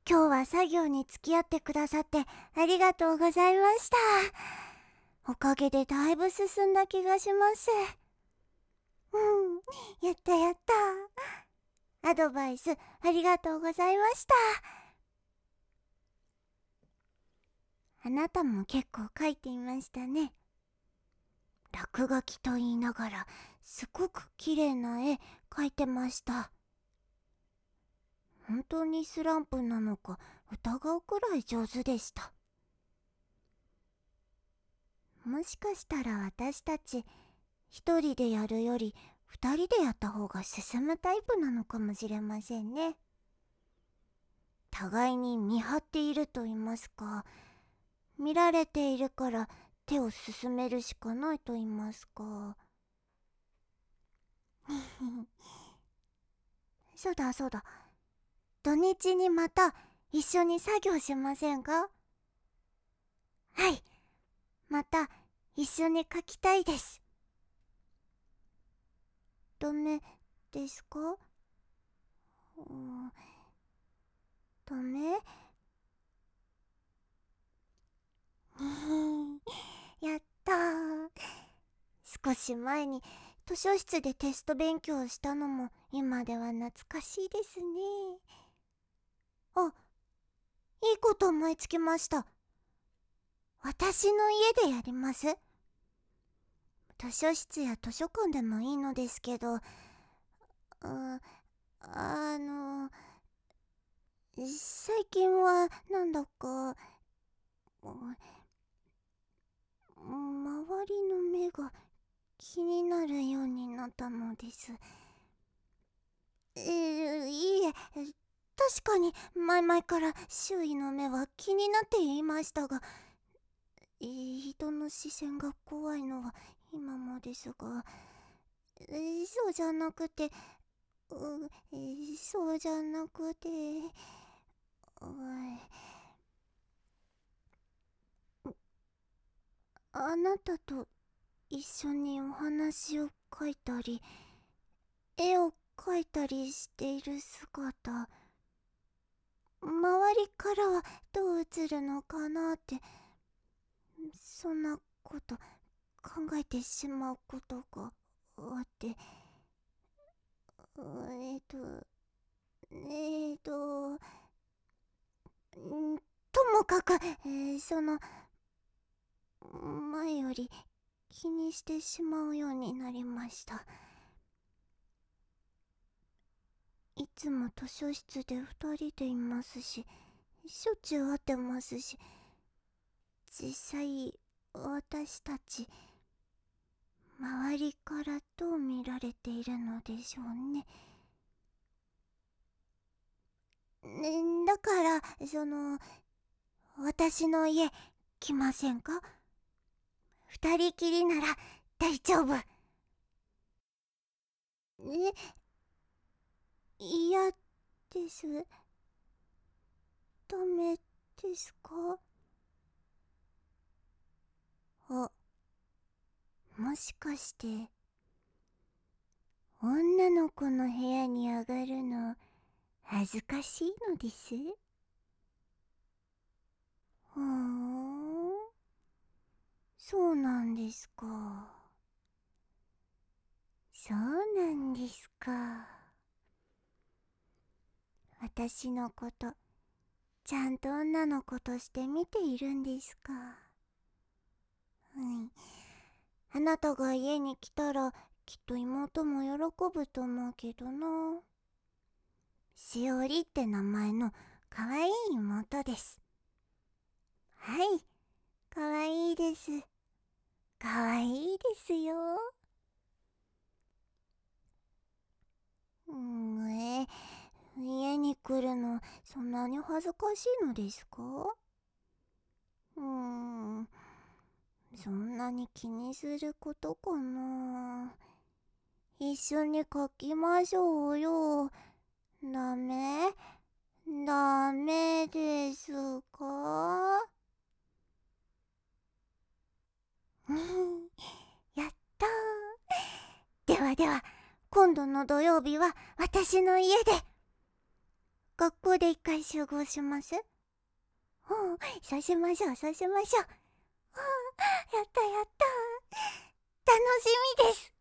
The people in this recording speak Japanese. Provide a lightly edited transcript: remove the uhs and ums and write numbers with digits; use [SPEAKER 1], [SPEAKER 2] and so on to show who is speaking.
[SPEAKER 1] 今日は作業に付き合ってくださってありがとうございました。おかげでだいぶ進んだ気がします。やったやった。アドバイスありがとうございました。あなたも結構書いていましたね。落書きと言いながらすごく綺麗な絵描いてました。本当にスランプなのか疑うくらい上手でした。もしかしたら私たち一人でやるより二人でやった方が進むタイプなのかもしれませんね。互いに見張っていると言いますか、見られているから手を進めるしかないと言いますか。そうだそうだ、土日にまた一緒に作業しませんか？はい、また一緒に描きたいです。ダメですか？ダメ？やったー。少し前に図書室でテスト勉強をしたのも今では懐かしいですね。あ、いいこと思いつきました。私の家でやります。図書室や図書館でもいいのですけど、あの、最近はなんだか、周りの目が気になるようになったのです。いいえ、確かに前々から周囲の目は気になっていましたが、人の視線が怖いのは今もですが、そうじゃなくて、そうじゃなくて、あなたと一緒にお話を書いたり、絵を描いたりしている姿、周りからはどう映るのかなって、そんなこと考えてしまうことがあって、えっと、えっと、ともかく、前より気にしてしまうようになりました。いつも図書室で二人でいますし、しょっちゅう会ってますし、実際私たち周りからどう見られているのでしょうね。だから私の家来ませんか？二人きりなら大丈夫。嫌です。ダメですか？あ、もしかして女の子の部屋に上がるの恥ずかしいのです？ふーん、そうなんですか。そうなんですか。私のことちゃんと女の子として見ているんですか？あなたが家に来たらきっと妹も喜ぶと思うけどな。しおりって名前のかわいい妹です。はい、かわいいです。かわいいですよ。家に来るのそんなに恥ずかしいのですか？そんなに気にすることかな。一緒に描きましょうよ。ダメ？ダメですか？やったー。ではでは、今度の土曜日は私の家で。学校で回集合します？そうしましょう、そうしましょう。やったやった。楽しみです。